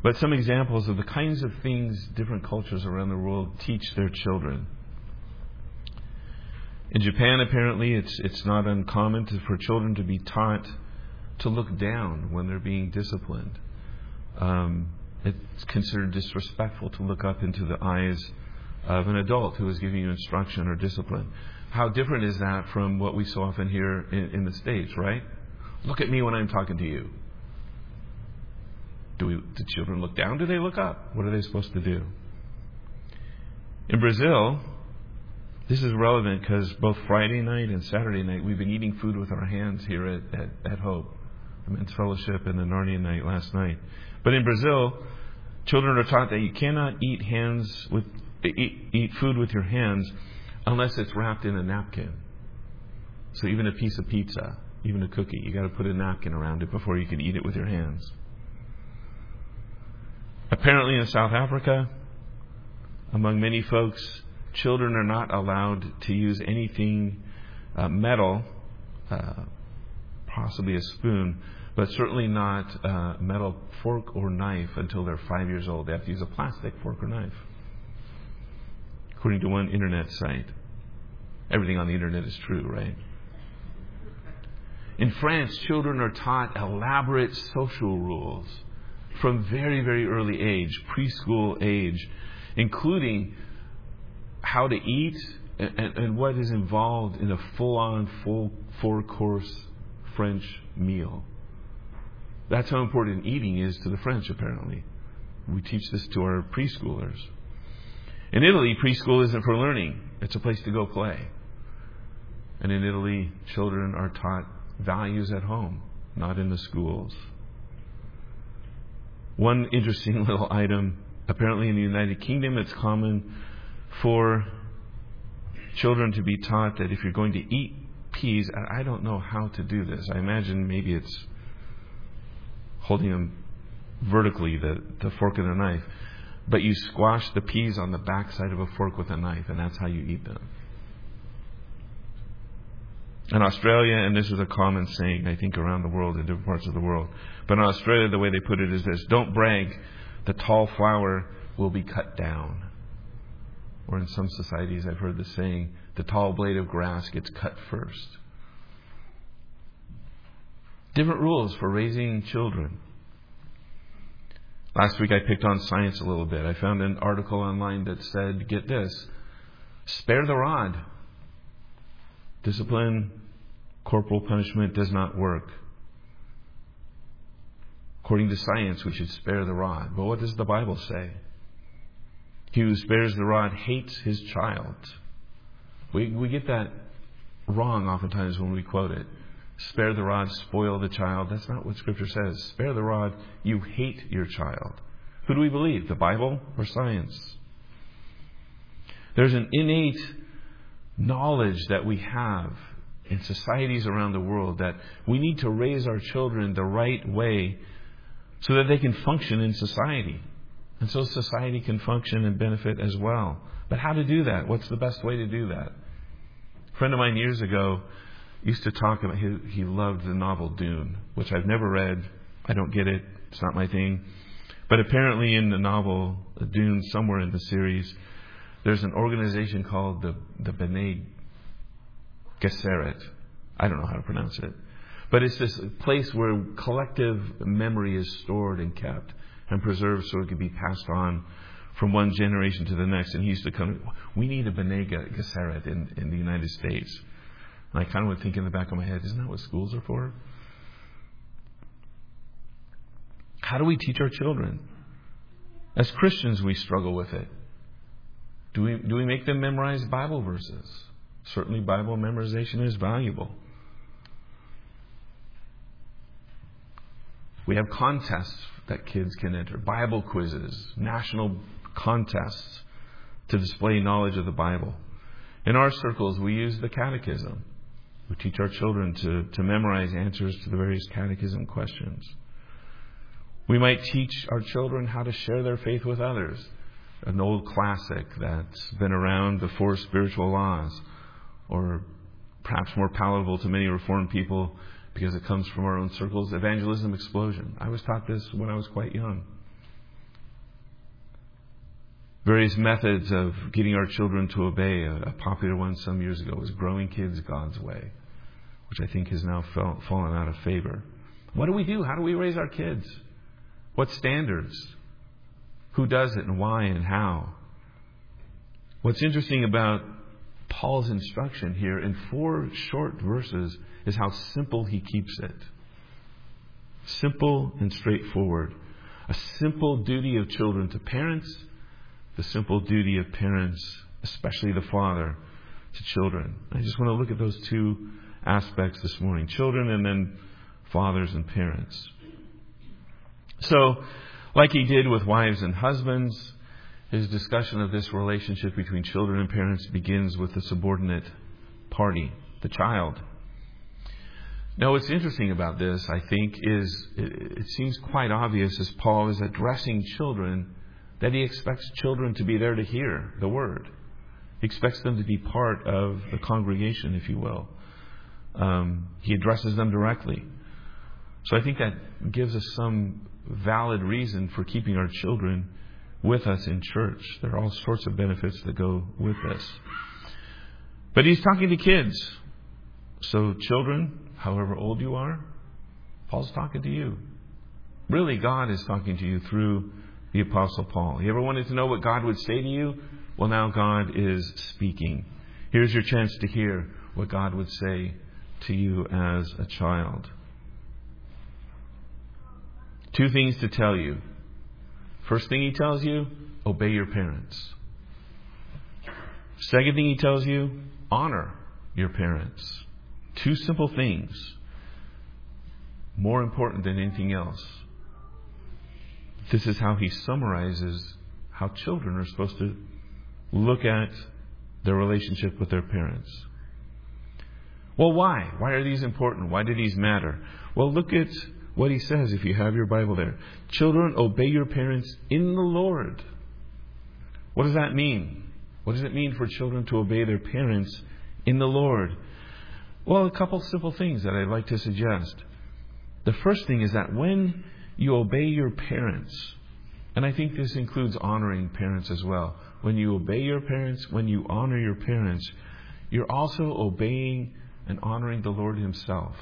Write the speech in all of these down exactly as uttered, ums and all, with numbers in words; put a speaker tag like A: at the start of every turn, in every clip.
A: But some examples of the kinds of things different cultures around the world teach their children. In Japan, apparently, it's it's not uncommon to, for children to be taught to look down when they're being disciplined. Um, it's considered disrespectful to look up into the eyes of an adult who is giving you instruction or discipline. How different is that from what we so often hear in, in the States, right? Look at me when I'm talking to you. Do we, do children look down? Do they look up? What are they supposed to do? In Brazil, this is relevant because both Friday night and Saturday night we've been eating food with our hands here at, at, at Hope, the Men's Fellowship and the Narnia night last night. But in Brazil, children are taught that you cannot eat hands with eat, eat food with your hands unless it's wrapped in a napkin. So even a piece of pizza, even a cookie, you got to put a napkin around it before you can eat it with your hands. Apparently in South Africa, among many folks, children are not allowed to use anything uh, metal, uh, possibly a spoon, but certainly not uh, metal fork or knife until they're five years old. They have to use a plastic fork or knife, according to one internet site. Everything on the internet is true, right? In France, children are taught elaborate social rules from very, very early age, preschool age, including how to eat and, and what is involved in a full-on, full four-course French meal. That's how important eating is to the French, apparently. We teach this to our preschoolers. In Italy, preschool isn't for learning. It's a place to go play. And in Italy, children are taught values at home, not in the schools. One interesting little item, apparently in the United Kingdom, it's common for children to be taught that if you're going to eat peas, I don't know how to do this. I imagine maybe it's holding them vertically, the, the fork and the knife. But you squash the peas on the backside of a fork with a knife, and that's how you eat them. In Australia, and this is a common saying, I think, around the world, in different parts of the world, but in Australia, the way they put it is this: don't brag, the tall flower will be cut down. Or in some societies, I've heard the saying, the tall blade of grass gets cut first. Different rules for raising children. Last week I picked on science a little bit. I found an article online that said, get this, spare the rod. Discipline, corporal punishment does not work. According to science, we should spare the rod. But what does the Bible say? He who spares the rod hates his child. We we get that wrong oftentimes when we quote it. Spare the rod, spoil the child. That's not what Scripture says. Spare the rod, you hate your child. Who do we believe, the Bible or science? There's an innate knowledge that we have in societies around the world that we need to raise our children the right way so that they can function in society. And so society can function and benefit as well. But how to do that? What's the best way to do that? A friend of mine years ago used to talk about, he, he loved the novel Dune, which I've never read. I don't get it. It's not my thing. But apparently in the novel Dune, somewhere in the series, there's an organization called the, the B'nai Gesserit. I don't know how to pronounce it. But it's this place where collective memory is stored and kept and preserved so it can be passed on from one generation to the next. And he used to come, we need a B'nai Gesserit in, in the United States. And I kind of would think in the back of my head, isn't that what schools are for? How do we teach our children? As Christians, we struggle with it. Do we, do we make them memorize Bible verses? Certainly Bible memorization is valuable. We have contests that kids can enter, Bible quizzes, national contests to display knowledge of the Bible. In our circles, we use the catechism. We teach our children to, to memorize answers to the various catechism questions. We might teach our children how to share their faith with others. An old classic that's been around, the Four Spiritual Laws, or perhaps more palatable to many Reformed people because it comes from our own circles, Evangelism Explosion. I was taught this when I was quite young. various methods of getting our children to obey. A, a popular one some years ago was growing kids God's way, which I think has now fell, fallen out of favor. What do we do? How do we raise our kids? What standards? Who does it and why and how? What's interesting about Paul's instruction here in four short verses is how simple he keeps it. Simple and straightforward. A simple duty of children to parents, the simple duty of parents, especially the father, to children. I just want to look at those two aspects this morning. Children and then fathers and parents. So, like he did with wives and husbands, his discussion of this relationship between children and parents begins with the subordinate party, the child. Now, what's interesting about this, I think, is it, it seems quite obvious as Paul is addressing children that he expects children to be there to hear the word. He expects them to be part of the congregation, if you will. Um, he addresses them directly. So I think that gives us some valid reason for keeping our children with us in church. There are all sorts of benefits that go with this. But he's talking to kids. So children, however old you are, Paul's talking to you. Really, God is talking to you through the Apostle Paul. You ever wanted to know what God would say to you? Well, now God is speaking. Here's your chance to hear what God would say to you as a child. Two things to tell you. First thing he tells you, obey your parents. Second thing he tells you, honor your parents. Two simple things, more important than anything else. This is how he summarizes how children are supposed to look at their relationship with their parents. Well, why? Why are these important? Why do these matter? Well, look at what he says if you have your Bible there. Children, obey your parents in the Lord. What does that mean? What does it mean for children to obey their parents in the Lord? Well, a couple simple things that I'd like to suggest. The first thing is that when you obey your parents, and I think this includes honoring parents as well. When you obey your parents, when you honor your parents, you're also obeying and honoring the Lord Himself.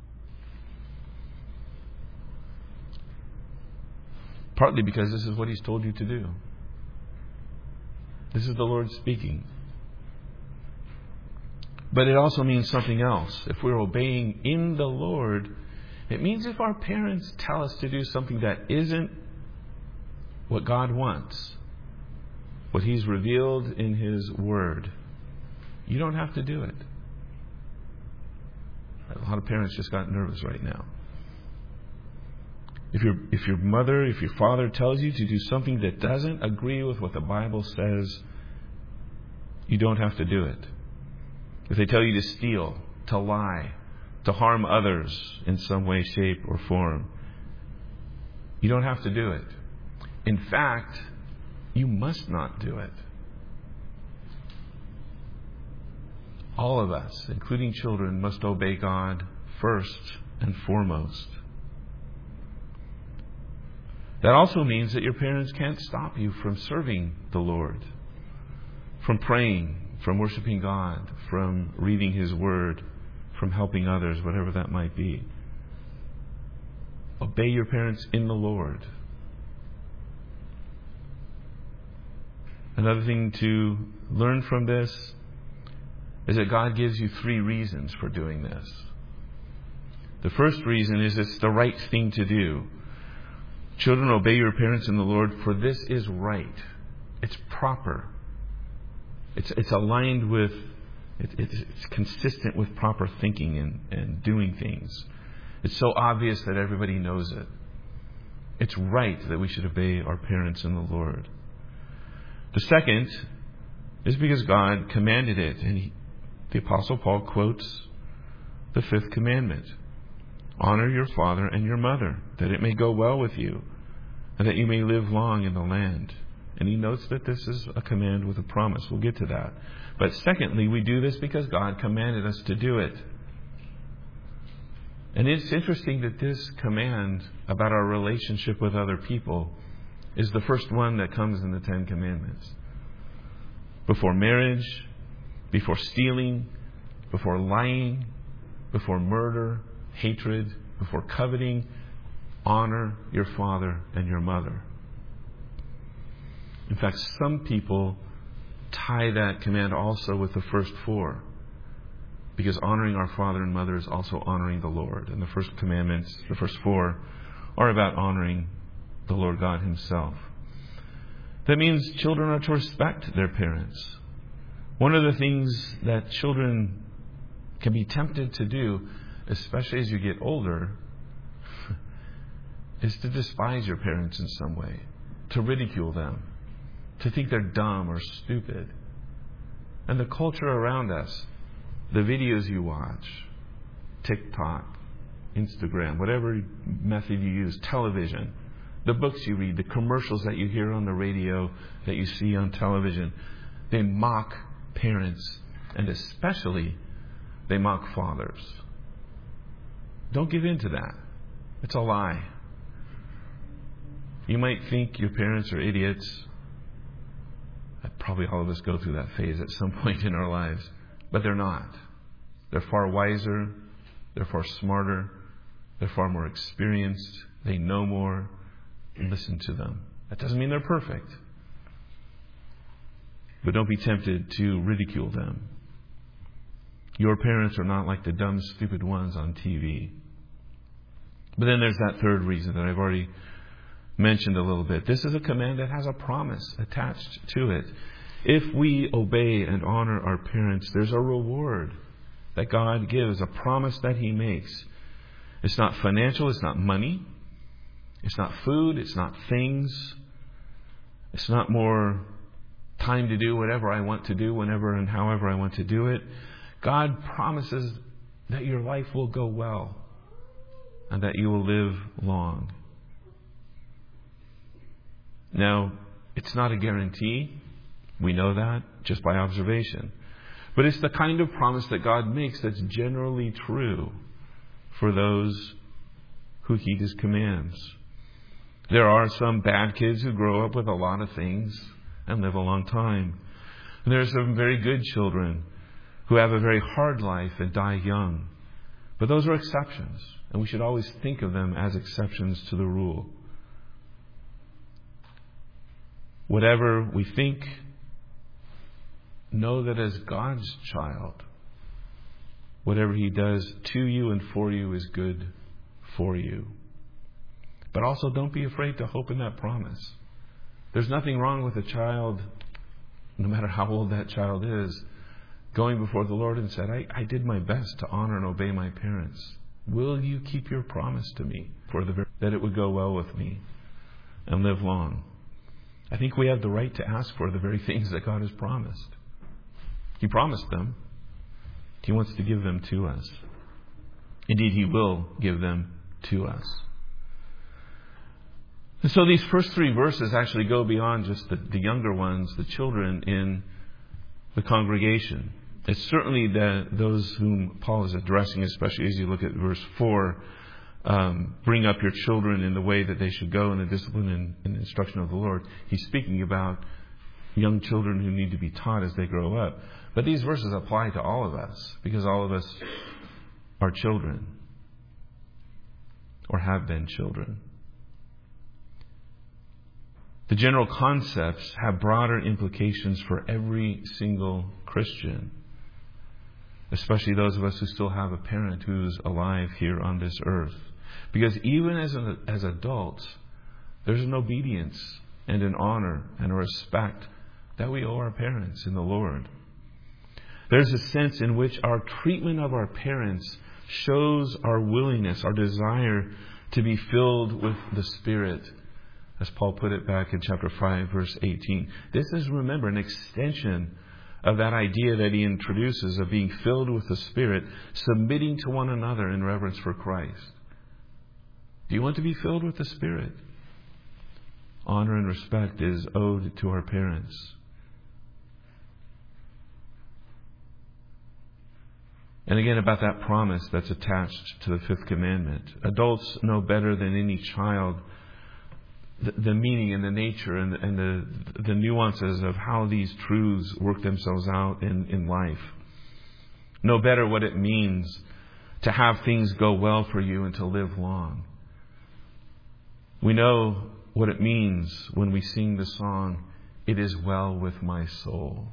A: Partly because this is what He's told you to do. This is the Lord speaking. But it also means something else. If we're obeying in the Lord, it means if our parents tell us to do something that isn't what God wants, what He's revealed in His Word, you don't have to do it. A lot of parents just got nervous right now. If your if your mother, if your father tells you to do something that doesn't agree with what the Bible says, you don't have to do it. If they tell you to steal, to lie, to harm others in some way, shape, or form, you don't have to do it. In fact, you must not do it. All of us, including children, must obey God first and foremost. That also means that your parents can't stop you from serving the Lord, from praying, from worshiping God, from reading His Word, from helping others, whatever that might be. Obey your parents in the Lord. Another thing to learn from this is that God gives you three reasons for doing this. The first reason is it's the right thing to do. Children, obey your parents in the Lord, for this is right. It's proper. It's it's aligned with, it, it's, it's consistent with proper thinking and, and doing things. It's so obvious that everybody knows it. It's right that we should obey our parents in the Lord. The second is because God commanded it. And he, the Apostle Paul quotes the fifth commandment. Honor your father and your mother, that it may go well with you, and that you may live long in the land. And he notes that this is a command with a promise. We'll get to that. But secondly, we do this because God commanded us to do it. And it's interesting that this command about our relationship with other people is the first one that comes in the Ten Commandments. Before marriage, before stealing, before lying, before murder, hatred, before coveting, honor your father and your mother. In fact, some people tie that command also with the first four, because honoring our father and mother is also honoring the Lord. And the first commandments, the first four, are about honoring the Lord God Himself. That means children are to respect their parents. One of the things that children can be tempted to do, especially as you get older, is to despise your parents in some way, to ridicule them, to think they're dumb or stupid. And the culture around us, the videos you watch, TikTok, Instagram, whatever method you use, television, the books you read, the commercials that you hear on the radio, that you see on television, they mock parents, and especially they mock fathers. Don't give in to that. It's a lie. You might think your parents are idiots. Probably all of us go through that phase at some point in our lives. But they're not. They're far wiser. They're far smarter. They're far more experienced. They know more. Listen to them. That doesn't mean they're perfect. But don't be tempted to ridicule them. Your parents are not like the dumb, stupid ones on T V. But then there's that third reason that I've already mentioned a little bit. This is a command that has a promise attached to it. If we obey and honor our parents, there's a reward that God gives, a promise that He makes. It's not financial, it's not money, it's not food, it's not things, it's not more time to do whatever I want to do, whenever and however I want to do it. God promises that your life will go well and that you will live long. Now, it's not a guarantee. We know that just by observation. But it's the kind of promise that God makes that's generally true for those who heed His commands. There are some bad kids who grow up with a lot of things and live a long time. And there are some very good children who have a very hard life and die young. But those are exceptions, and we should always think of them as exceptions to the rule. Whatever we think, know that as God's child, whatever He does to you and for you is good for you. But also don't be afraid to hope in that promise. There's nothing wrong with a child, no matter how old that child is, going before the Lord and said, I, I did my best to honor and obey my parents. Will you keep your promise to me for the that it would go well with me and live long? I think we have the right to ask for the very things that God has promised. He promised them. He wants to give them to us. Indeed, He will give them to us. And so these first three verses actually go beyond just the, the younger ones, the children in the congregation. It's certainly the, those whom Paul is addressing, especially as you look at verse four. Um, bring up your children in the way that they should go in the discipline and, and instruction of the Lord. He's speaking about young children who need to be taught as they grow up. But these verses apply to all of us, because all of us are children or have been children. The general concepts have broader implications for every single Christian, especially those of us who still have a parent who's alive here on this earth. Because even as an, as adults, there's an obedience and an honor and a respect that we owe our parents in the Lord. There's a sense in which our treatment of our parents shows our willingness, our desire to be filled with the Spirit, as Paul put it back in chapter five, verse eighteen. This is, remember, an extension of that idea that he introduces of being filled with the Spirit, submitting to one another in reverence for Christ. Do you want to be filled with the Spirit? Honor and respect is owed to our parents. And again, about that promise that's attached to the fifth commandment. Adults know better than any child the, the meaning and the nature and, and the, the nuances of how these truths work themselves out in, in life. Know better what it means to have things go well for you and to live long. We know what it means when we sing the song, "It is well with my soul."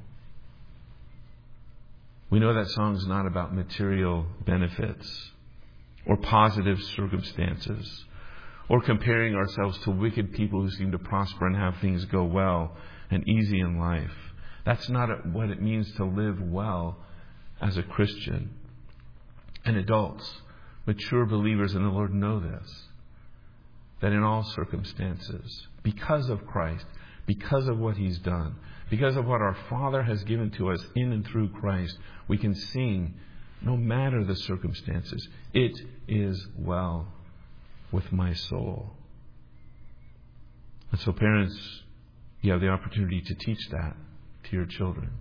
A: We know that song's not about material benefits or positive circumstances or comparing ourselves to wicked people who seem to prosper and have things go well and easy in life. That's not what it means to live well as a Christian. And adults, mature believers in the Lord know this, that in all circumstances, because of Christ, because of what He's done, because of what our Father has given to us in and through Christ, we can sing no matter the circumstances, "It is well with my soul." And so parents, you have the opportunity to teach that to your children.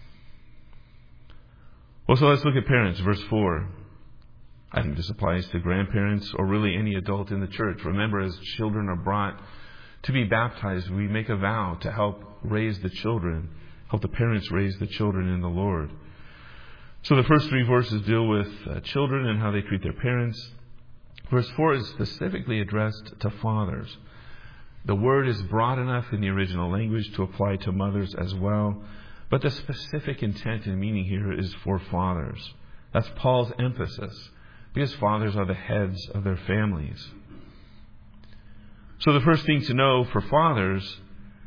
A: Well, so let's look at parents, verse four. I think this applies to grandparents or really any adult in the church. Remember, as children are brought to be baptized, we make a vow to help raise the children, help the parents raise the children in the Lord. So the first three verses deal with uh, children and how they treat their parents. Verse four is specifically addressed to fathers. The word is broad enough in the original language to apply to mothers as well, but the specific intent and meaning here is for fathers. That's Paul's emphasis, because fathers are the heads of their families. So the first thing to know for fathers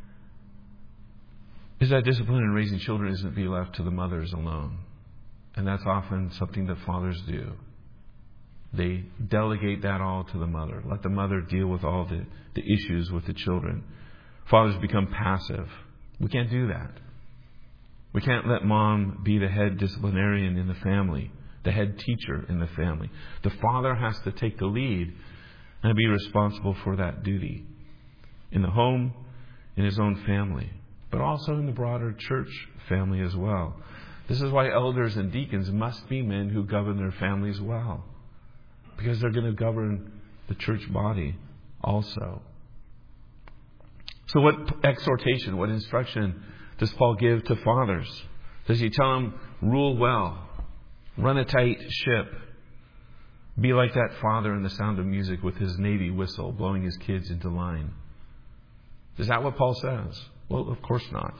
A: is that discipline in raising children isn't to be left to the mothers alone. And that's often something that fathers do. They delegate that all to the mother. Let the mother deal with all the, the issues with the children. Fathers become passive. We can't do that. We can't let mom be the head disciplinarian in the family, the head teacher in the family. The father has to take the lead and be responsible for that duty in the home, in his own family, but also in the broader church family as well. This is why elders and deacons must be men who govern their families well, because they're going to govern the church body also. So what exhortation, what instruction does Paul give to fathers? Does he tell them, rule well, run a tight ship, be like that father in The Sound of Music with his Navy whistle blowing his kids into line? Is that what Paul says? Well, of course not.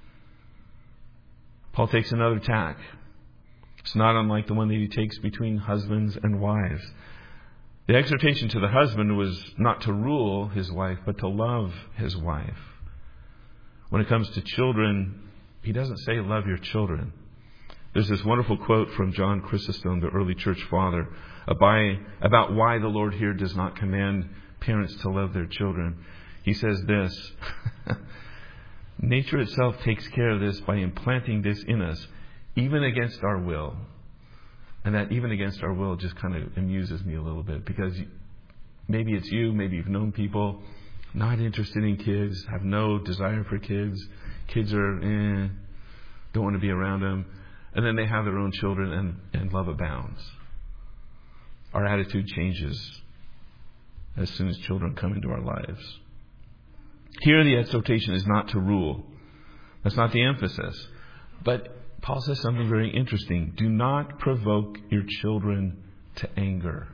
A: Paul takes another tack. It's not unlike the one that he takes between husbands and wives. The exhortation to the husband was not to rule his wife, but to love his wife. When it comes to children, he doesn't say love your children. There's this wonderful quote from John Chrysostom, the early church father, about why the Lord here does not command parents to love their children. He says this, nature itself takes care of this by implanting this in us, even against our will. And that even against our will just kind of amuses me a little bit, because maybe it's you, maybe you've known people not interested in kids, have no desire for kids. Kids are, eh, don't want to be around them. And then they have their own children and, and love abounds. Our attitude changes as soon as children come into our lives. Here the exhortation is not to rule. That's not the emphasis. But Paul says something very interesting. Do not provoke your children to anger.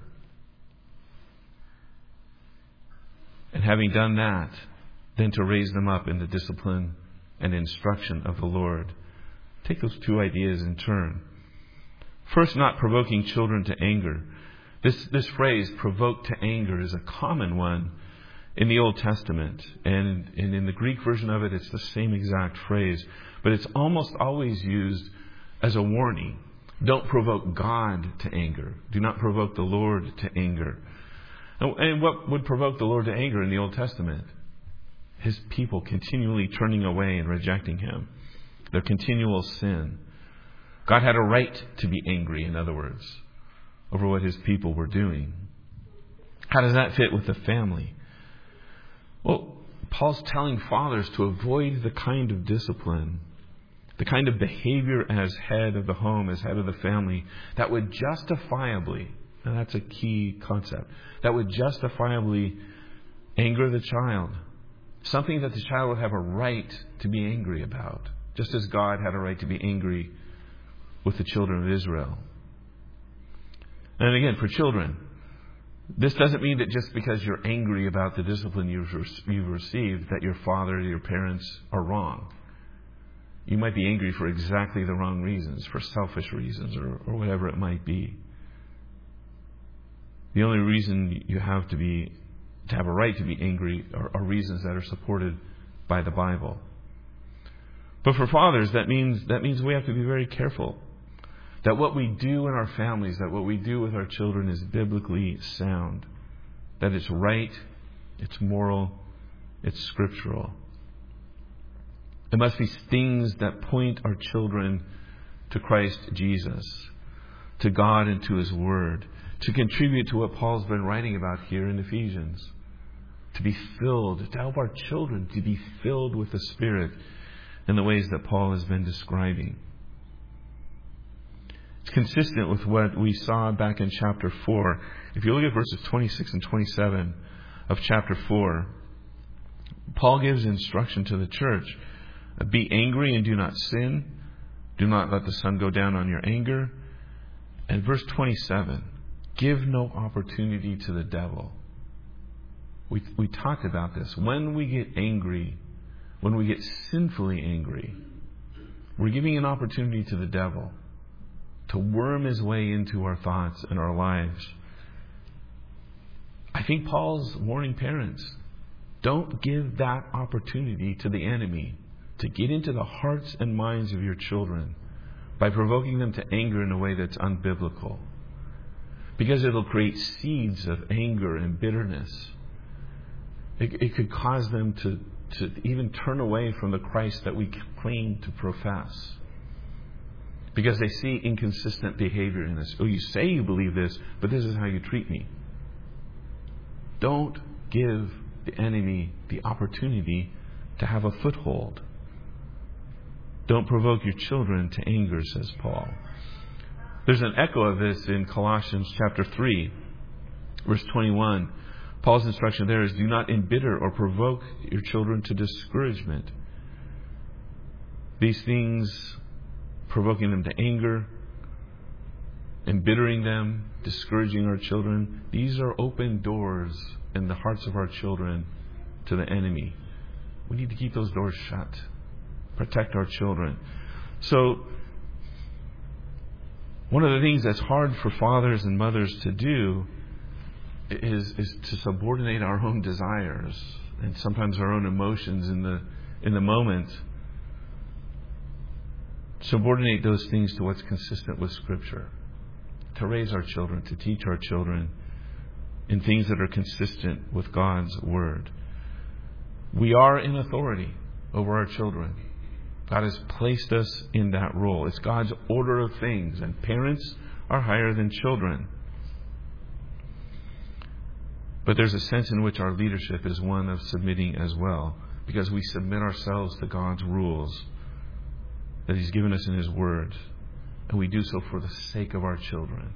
A: And having done that, then to raise them up in the discipline and instruction of the Lord. Take those two ideas in turn. First, not provoking children to anger. This, this phrase, provoke to anger, is a common one in the Old Testament. And, and in the Greek version of it, it's the same exact phrase. But it's almost always used as a warning. Don't provoke God to anger. Do not provoke the Lord to anger. And what would provoke the Lord to anger in the Old Testament? His people continually turning away and rejecting Him. Their continual sin. God had a right to be angry, in other words, over what His people were doing. How does that fit with the family? Well, Paul's telling fathers to avoid the kind of discipline, the kind of behavior as head of the home, as head of the family, that would justifiably, and that's a key concept, that would justifiably anger the child, Something that the child would have a right to be angry about, just as God had a right to be angry with the children of Israel. And again, for children, this doesn't mean that just because you're angry about the discipline you've, you've received, that your father or your parents are wrong. You might be angry for exactly the wrong reasons, for selfish reasons, or, or whatever it might be. The only reason you have to be to have a right to be angry are, are reasons that are supported by the Bible. But for fathers, that means that means we have to be very careful that what we do in our families, that what we do with our children is biblically sound, that it's right, it's moral, it's scriptural. It must be things that point our children to Christ Jesus, to God and to His Word, to contribute to what Paul's been writing about here in Ephesians. To be filled, to help our children to be filled with the Spirit in the ways that Paul has been describing. It's consistent with what we saw back in chapter four. If you look at verses twenty-six and twenty-seven of chapter four, Paul gives instruction to the church. Be angry and do not sin. Do not let the sun go down on your anger. And verse twenty-seven, give no opportunity to the devil. We we talked about this. When we get angry, when we get sinfully angry, we're giving an opportunity to the devil to worm his way into our thoughts and our lives. I think Paul's warning parents, don't give that opportunity to the enemy to get into the hearts and minds of your children by provoking them to anger in a way that's unbiblical. Because it'll create seeds of anger and bitterness. It, it could cause them to, to even turn away from the Christ that we claim to profess. Because they see inconsistent behavior in us. Oh, you say you believe this, but this is how you treat me. Don't give the enemy the opportunity to have a foothold. Don't provoke your children to anger, says Paul. There's an echo of this in Colossians chapter three, verse twenty-one. Paul's instruction there is, do not embitter or provoke your children to discouragement. These things, provoking them to anger, embittering them, discouraging our children, these are open doors in the hearts of our children to the enemy. We need to keep those doors shut. Protect our children. So, one of the things that's hard for fathers and mothers to do is, is to subordinate our own desires and sometimes our own emotions in the in the moment. Subordinate those things to what's consistent with Scripture. To raise our children, to teach our children in things that are consistent with God's Word. We are in authority over our children. God has placed us in that role. It's God's order of things, and parents are higher than children. But there's a sense in which our leadership is one of submitting as well, because we submit ourselves to God's rules that He's given us in His Word, and we do so for the sake of our children.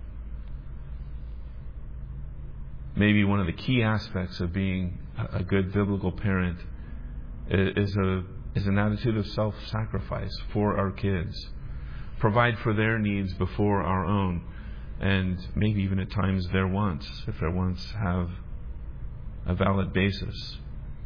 A: Maybe one of the key aspects of being a good biblical parent is a is an attitude of self-sacrifice for our kids. Provide for their needs before our own, and maybe even at times their wants, if their wants have a valid basis.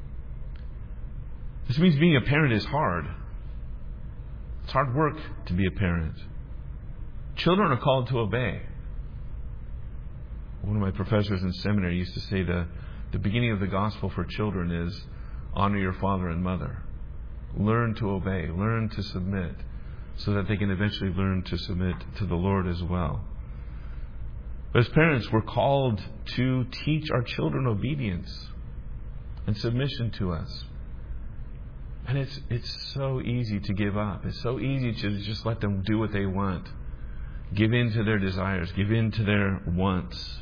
A: This means being a parent is hard. It's hard work to be a parent. Children are called to obey. One of my professors in seminary used to say the, the beginning of the gospel for children is honor your father and mother. Learn to obey. Learn to submit so that they can eventually learn to submit to the Lord as well. But as parents, we're called to teach our children obedience and submission to us. And it's it's so easy to give up. It's so easy to just let them do what they want. Give in to their desires. Give in to their wants.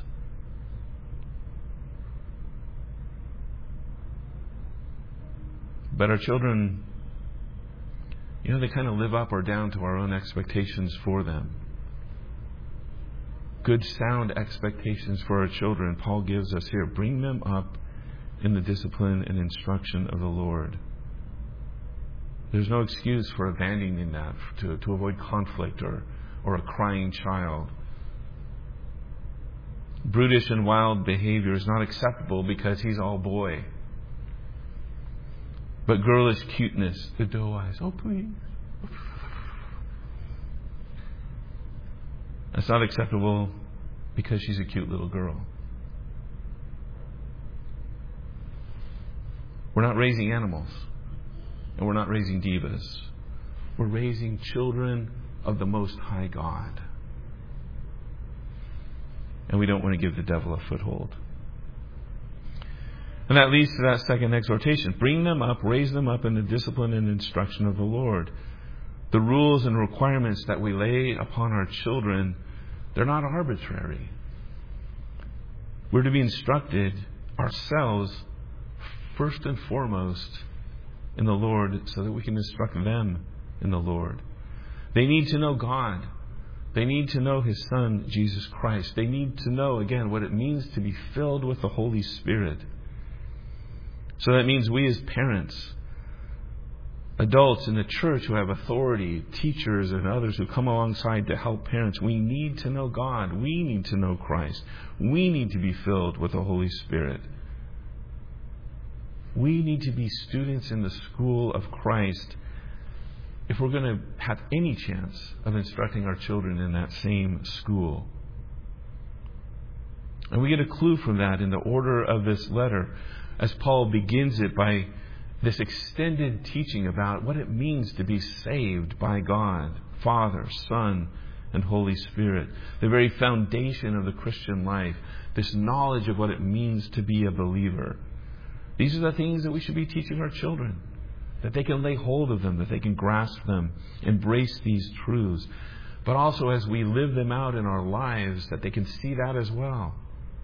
A: But our children, you know, they kind of live up or down to our own expectations for them. Good, sound expectations for our children, Paul gives us here. Bring them up in the discipline and instruction of the Lord. There's no excuse for abandoning that to, to avoid conflict or, or a crying child. Brutish and wild behavior is not acceptable because he's all boy. But girlish cuteness, the doe eyes, oh please. That's not acceptable because she's a cute little girl. We're not raising animals. And we're not raising divas. We're raising children of the Most High God. And we don't want to give the devil a foothold. And that leads to that second exhortation. Bring them up, raise them up in the discipline and instruction of the Lord. The rules and requirements that we lay upon our children, they're not arbitrary. We're to be instructed ourselves first and foremost in the Lord so that we can instruct them in the Lord. They need to know God. They need to know His Son, Jesus Christ. They need to know, again, what it means to be filled with the Holy Spirit. So that means we as parents, adults in the church who have authority, teachers and others who come alongside to help parents, we need to know God. We need to know Christ. We need to be filled with the Holy Spirit. We need to be students in the school of Christ if we're going to have any chance of instructing our children in that same school. And we get a clue from that in the order of this letter as Paul begins it by this extended teaching about what it means to be saved by God, Father, Son, and Holy Spirit. The very foundation of the Christian life, this knowledge of what it means to be a believer. These are the things that we should be teaching our children, that they can lay hold of them, that they can grasp them, embrace these truths. But also as we live them out in our lives, that they can see that as well.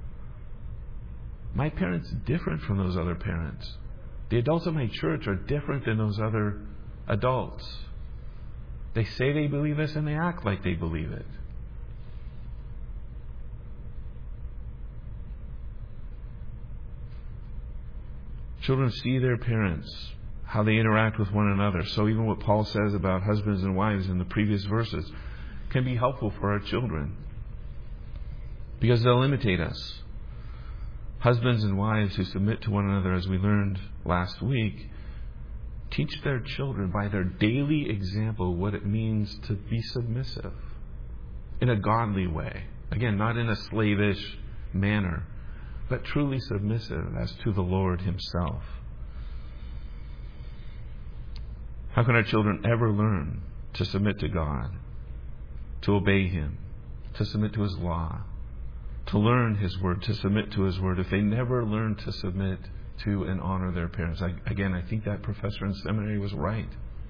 A: My parents are different from those other parents. The adults of my church are different than those other adults. They say they believe this and they act like they believe it. Children see their parents, how they interact with one another. So even what Paul says about husbands and wives in the previous verses can be helpful for our children because they'll imitate us. Husbands and wives who submit to one another, as we learned last week, teach their children by their daily example what it means to be submissive in a godly way. Again, not in a slavish manner, but truly submissive as to the Lord Himself. How can our children ever learn to submit to God, to obey Him, to submit to His law, to learn His Word, to submit to His Word, if they never learn to submit to and honor their parents? I, again, I think that professor in seminary was right.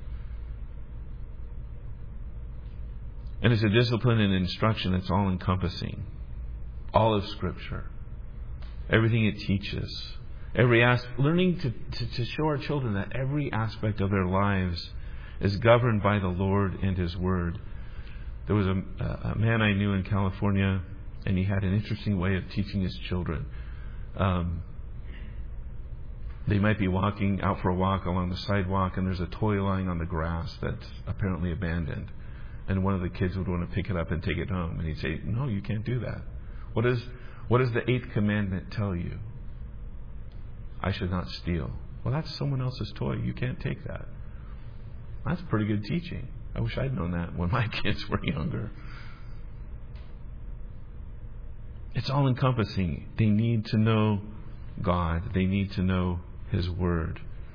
A: And it's a discipline and instruction that's all-encompassing. All of Scripture. Everything it teaches. Every as- learning to, to, to show our children that every aspect of their lives is governed by the Lord and His Word. There was a, a man I knew in California, and he had an interesting way of teaching his children. Um, they might be walking out for a walk along the sidewalk, and there's a toy lying on the grass that's apparently abandoned. And one of the kids would want to pick it up and take it home. And he'd say, "No, you can't do that. What is, what does the eighth commandment tell you? I should not steal." Well, that's someone else's toy. You can't take that. That's pretty good teaching. I wish I'd known that when my kids were younger. It's all encompassing. They need to know God. They need to know His Word.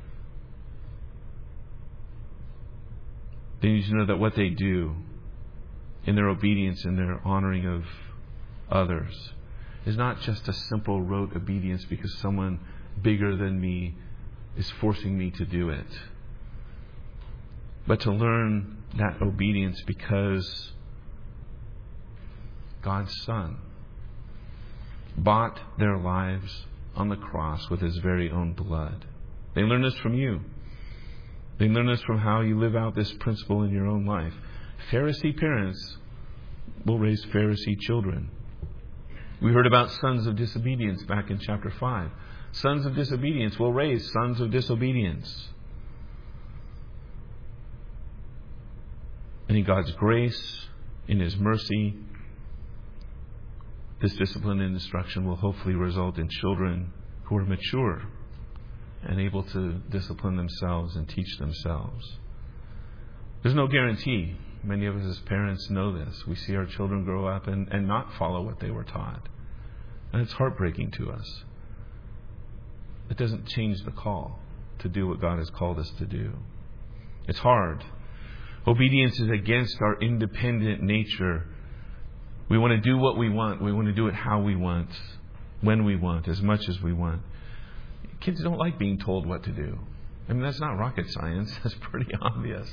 A: They need to know that what they do in their obedience and their honoring of others is not just a simple rote obedience because someone bigger than me is forcing me to do it. But to learn that obedience because God's Son bought their lives on the cross with His very own blood. They learn this from you. They learn this from how you live out this principle in your own life. Pharisee parents will raise Pharisee children. We heard about sons of disobedience back in chapter five. Sons of disobedience will raise sons of disobedience. And in God's grace, in His mercy, this discipline and instruction will hopefully result in children who are mature and able to discipline themselves and teach themselves. There's no guarantee. Many of us as parents know this. We see our children grow up and, and not follow what they were taught. And it's heartbreaking to us. It doesn't change the call to do what God has called us to do. It's hard. Obedience is against our independent nature. We want to do what we want. We want to do it how we want, when we want, as much as we want. Kids don't like being told what to do. I mean, that's not rocket science. That's pretty obvious.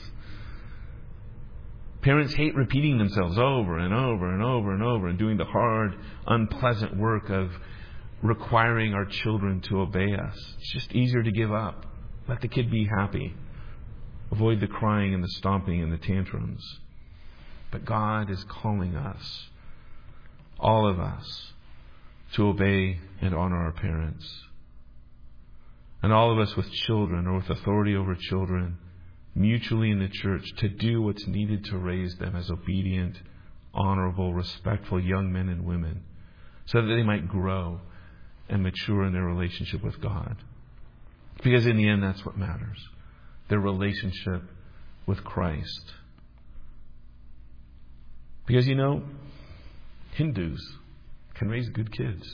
A: Parents hate repeating themselves over and over and over and over and doing the hard, unpleasant work of requiring our children to obey us. It's just easier to give up. Let the kid be happy. Avoid the crying and the stomping and the tantrums. But God is calling us, all of us, to obey and honor our parents. And all of us with children or with authority over children, mutually in the church, to do what's needed to raise them as obedient, honorable, respectful young men and women, so that they might grow and mature in their relationship with God. Because in the end, that's what matters. Their relationship with Christ. Because, you know, Hindus can raise good kids.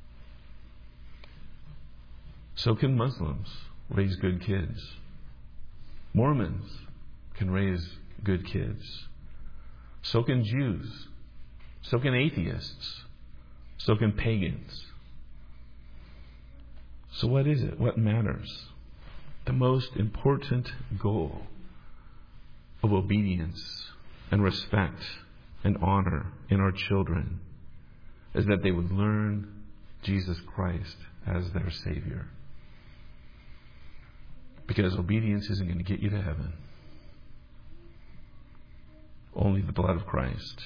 A: So can Muslims raise good kids. Mormons can raise good kids. So can Jews. So can atheists. So can pagans. So what is it? What matters? The most important goal of obedience and respect and honor in our children is that they would learn Jesus Christ as their Savior. Because obedience isn't going to get you to heaven. Only the blood of Christ.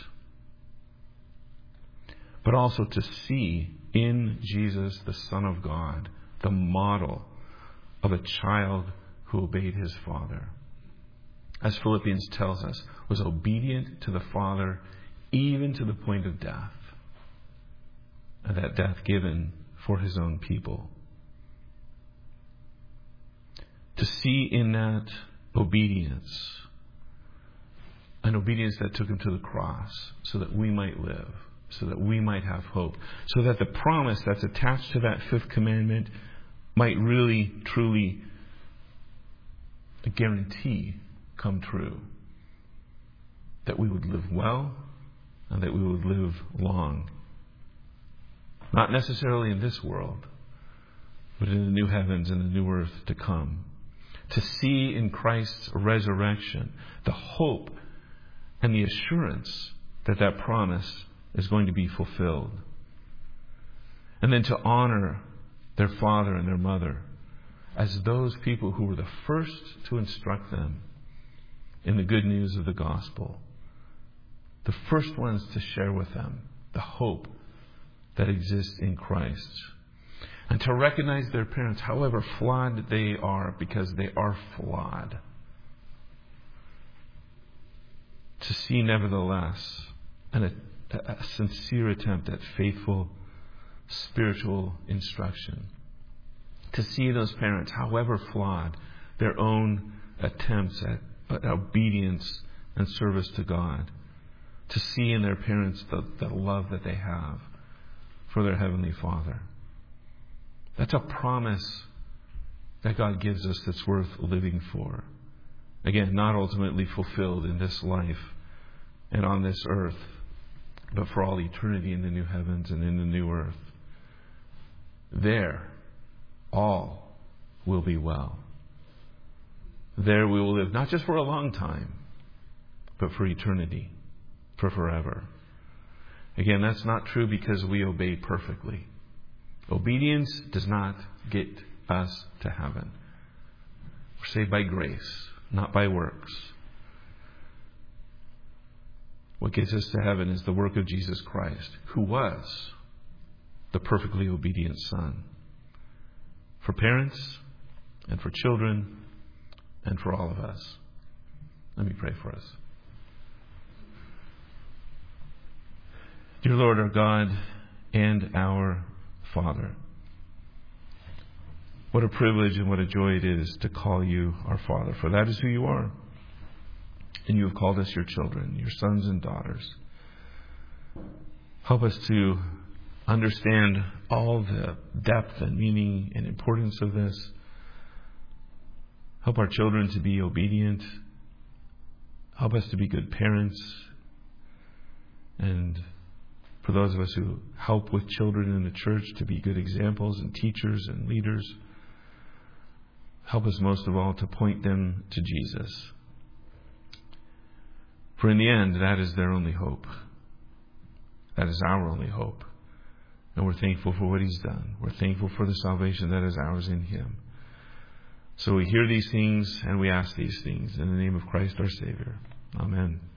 A: But also to see in Jesus, the Son of God, the model of a child who obeyed his Father. As Philippians tells us, was obedient to the Father even to the point of death. And that death given for his own people. To see in that obedience, an obedience that took him to the cross so that we might live, so that we might have hope, so that the promise that's attached to that fifth commandment might really, truly, a guarantee, come true. That we would live well and that we would live long. Not necessarily in this world, but in the new heavens and the new earth to come. To see in Christ's resurrection the hope and the assurance that that promise is going to be fulfilled. And then to honor their father and their mother as those people who were the first to instruct them in the good news of the gospel. The first ones to share with them the hope that exists in Christ. And to recognize their parents, however flawed they are, because they are flawed. To see, nevertheless, an, a, a sincere attempt at faithful spiritual instruction. To see those parents, however flawed, their own attempts at, at obedience and service to God. To see in their parents the, the love that they have for their Heavenly Father. That's a promise that God gives us that's worth living for. Again, not ultimately fulfilled in this life and on this earth, but for all eternity in the new heavens and in the new earth. There, all will be well. There we will live not just for a long time, but for eternity, for forever. Again, that's not true because we obey perfectly. Obedience does not get us to heaven. We're saved by grace, not by works. What gets us to heaven is the work of Jesus Christ, who was the perfectly obedient Son. for parents and for children and for all of us. Let me pray for us. Dear Lord, our God and our Father, what a privilege and what a joy it is to call you our Father, for that is who you are. And you have called us your children, your sons and daughters. Help us to understand all the depth and meaning and importance of this. Help our children to be obedient. Help us to be good parents. And for those of us who help with children in the church, to be good examples and teachers and leaders. Help us most of all to point them to Jesus. For in the end, that is their only hope. That is our only hope. And we're thankful for what He's done. We're thankful for the salvation that is ours in Him. So we hear these things and we ask these things in the name of Christ our Savior. Amen.